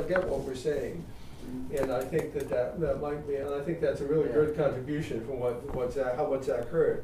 get what we're saying. And I think that might be, and I think that's a really good contribution from what Zach heard.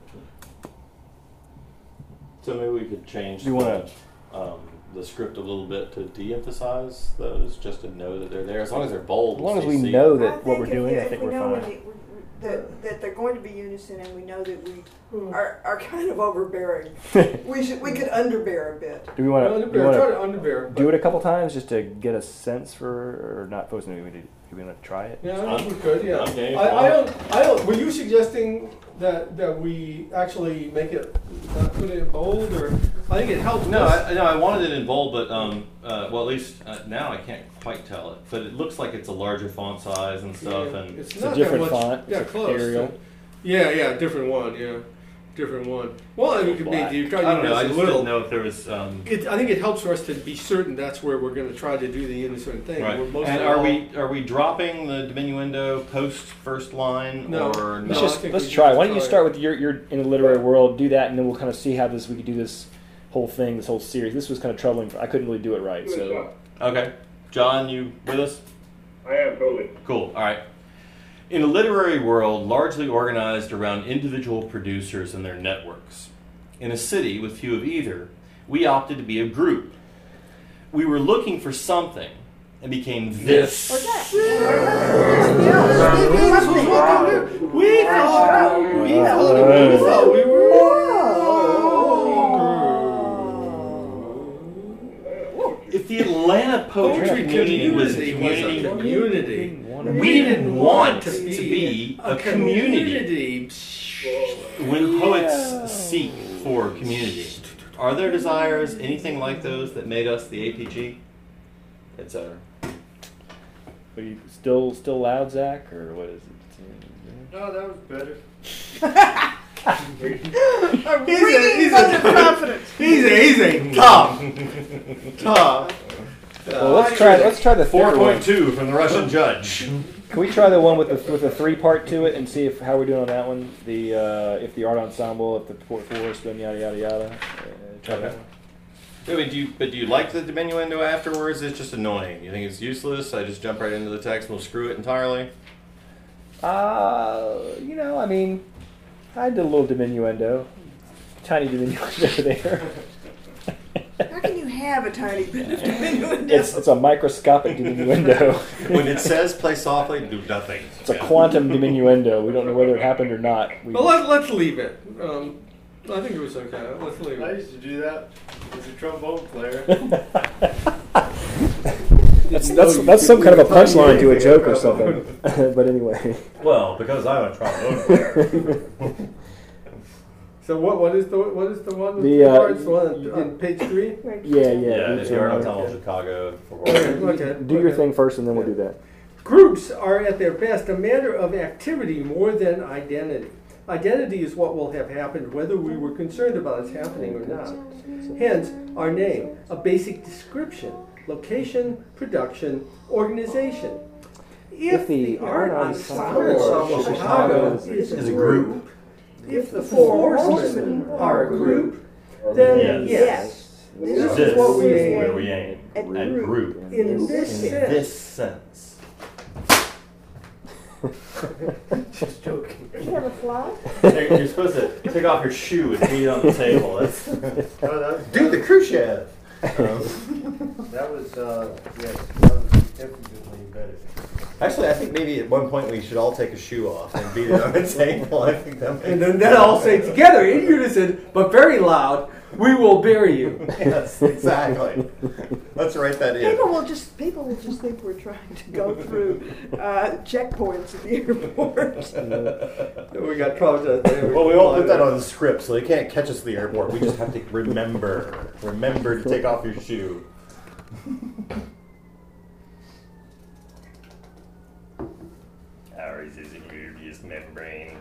So maybe we could change the script a little bit to de-emphasize those, just to know that they're there. As long as they're bold. As long as we know that what we're doing, I think we're fine. That they're going to be unison, and we know that we are kind of overbearing. we could underbear a bit. Do we want to try to underbear? Do it a couple times just to get a sense for, or not? Do we want to try it? Yeah, I think we could. Yeah. Okay, I don't. Were you suggesting that we actually make it put it in bold, or I think it helps. No, I wanted it in bold, but well, at least now I can't quite tell it. But it looks like it's a larger font size and stuff, and it's a different font. Yeah, it's close. Arial. Yeah, different one. Yeah, different one. Well, I think it could be. I don't know. I just didn't know if there was. I think it helps for us to be certain that's where we're going to try to do the unison thing. Right. And are we dropping the diminuendo post first line? No. Or no? Let's try. Why don't you start with your in the literary world, do that, and then we'll kind of see how we could do this whole thing, this whole series. This was kind of troubling. I couldn't really do it right. So okay, John, you with us? I am totally. Cool. All right. In a literary world largely organized around individual producers and their networks, in a city with few of either, we opted to be a group. We were looking for something and became this. What's that? We thought we were. If the Atlanta poetry community was a community, we didn't want to be a community. When poets seek for community, are there desires, anything like those that made us the APG, etc.? Are you still loud, Zach, or what is it? No, that was better. He's a tough. Well, let's try the third one. 4.2 from the Russian judge. Can we try the one with a 3-part to it and see how we're doing on that one? If the art ensemble, if the forest, then yada yada yada. Try that one. Do you like the diminuendo afterwards? It's just annoying. You think it's useless? I just jump right into the text and we'll screw it entirely? I mean, I did a little diminuendo. Tiny diminuendo there. How can you have a tiny bit of diminuendo? It's a microscopic diminuendo. When it says play softly, do nothing. It's a quantum diminuendo. We don't know whether it happened or not. Well, let's leave it. I think it was okay. Let's leave it. I used to do that as a trombone player. That's some kind of a punchline to a joke or something. But anyway. Well, because I'm a trombone player. So what is the one with the parts? The one on page 3? Yeah. The Art Ensemble Chicago. Okay. Do your thing first, and then we'll do that. Groups are at their best a matter of activity more than identity. Identity is what will have happened whether we were concerned about its happening or not. Hence, our name, a basic description, location, production, organization. If the Art Ensemble Chicago is a group, if the Four Horsemen are a group, then yes, this is what we aim. Where we aim. At group. In this sense. Just joking. You have a fly? You're supposed to take off your shoe and beat it on the table. Dude, the Khrushchev. That was infinitely better. Actually, I think maybe at one point we should all take a shoe off and beat it on the table. I think that and then all say together in unison, but very loud, "We will bury you." Yes, exactly. Let's write that in. People will just think we're trying to go through checkpoints at the airport. We got traumatized. Well, we won't put that on the script, so they can't catch us at the airport. We just have to remember to take off your shoe. Ours is a gluteus membrane.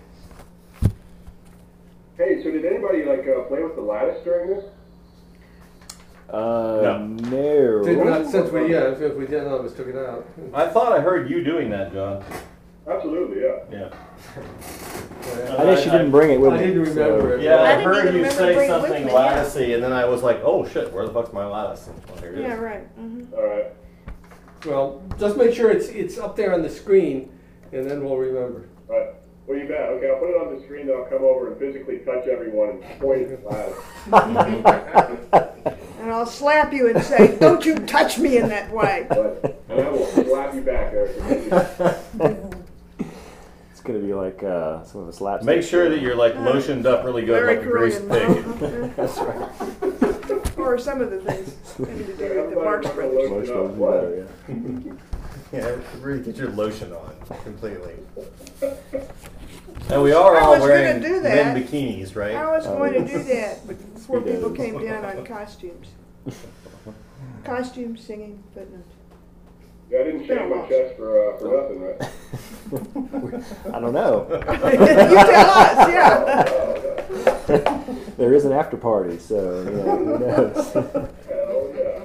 Hey, so did anybody play with the lattice during this? No. Did not, since we did, none of us took it out. I thought I heard you doing that, John. Absolutely, yeah. Yeah. I guess you didn't bring it with I me. didn't remember it. Yeah, I I didn't heard even you remember say bringing it with something me, latticey, and then I was like, oh shit, where the fuck's my lattice? Well, here it is. Yeah, right. Mm-hmm. All right. Well, just make sure it's up there on the screen, and then we'll remember. Right. Well, you bet. Okay, I'll put it on the screen, then I'll come over and physically touch everyone and point it loud. And I'll slap you and say, "Don't you touch me in that way." And I will slap you back, Eric. It's gonna be like some of the slaps. Make sure that you're like lotioned up really good, Very like a greased Korean. pig. That's right. Or some of the things having to do with the Marx Brothers. Most of them better, yeah. Yeah, really get your lotion on completely. And we are I all was gonna wearing do that. men bikinis, right? I was going to do that, but before Speedos. people came down on costumes. Costumes, singing, footnotes. Yeah, I didn't shave my chest for nothing, right? I don't know. You tell us, yeah. There is an after party, so you know, who knows? Hell yeah.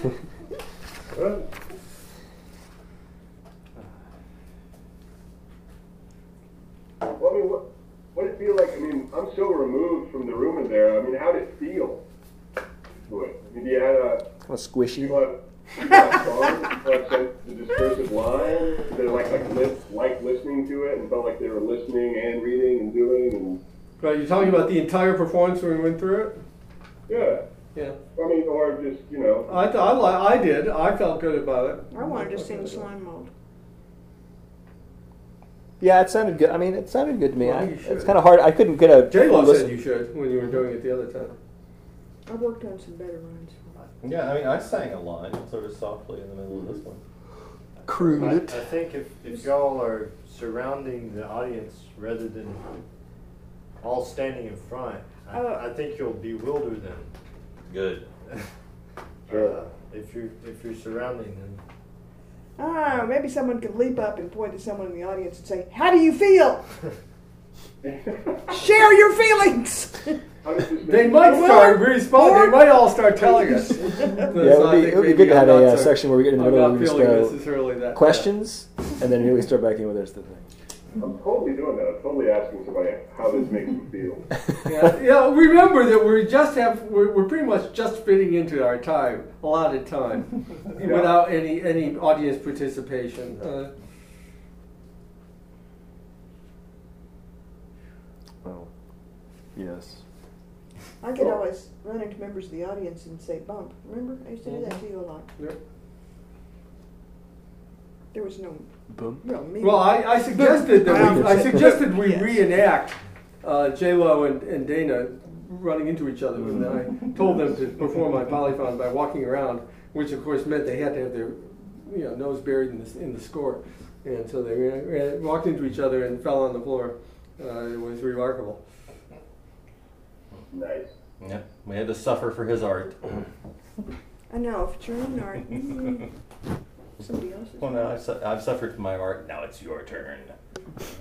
Well, I mean, what did it feel like? I mean, I'm so removed from the room in there. I mean, how did it feel to it? I mean, you had Kind of squishy. you had songs, like the discursive line. They like listening to it and felt like they were listening and reading and doing and Right, you're talking about the entire performance when we went through it? yeah. Yeah. I mean, or just I did. I felt good about it. I wanted to sing Slime Mold. Yeah, it sounded good. I mean, it sounded good to me. Well, you should. It's kind of hard. I couldn't get a. J-Lo listen- said you should when you were doing it the other time. I worked on some better runs. Yeah, I mean, I sang a line sort of softly in the middle of this one. Crooned I it. think if y'all are surrounding the audience rather than all standing in front, I think you'll bewilder them. Good. If you're surrounding them. Ah, maybe someone could leap up and point to someone in the audience and say, "How do you feel? Share your feelings." They might start responding. They might all start telling us. Yeah, it would be good to have a section where we get in the middle I'm and not we just feeling go necessarily that questions, and then we start back in with there's the thing. I'm totally doing that. I'm totally asking somebody how this makes them feel. Yeah. Remember that we're pretty much just fitting into our time, allotted time, without any audience participation. Oh, yes. I could always run into members of the audience and say, "Bump." Remember? I used to do that to you a lot. Yep. There was no Boom. real meaning. Well, I suggested that we Yes. reenact J-Lo and Dana running into each other, and then I told them to perform my polyphon by walking around, which of course meant they had to have their nose buried in the score, and so they walked into each other and fell on the floor. It was remarkable. Nice. Yeah, we had to suffer for his art. I know, if it's your own art, somebody else's. Well, now I've suffered for my art. Now it's your turn.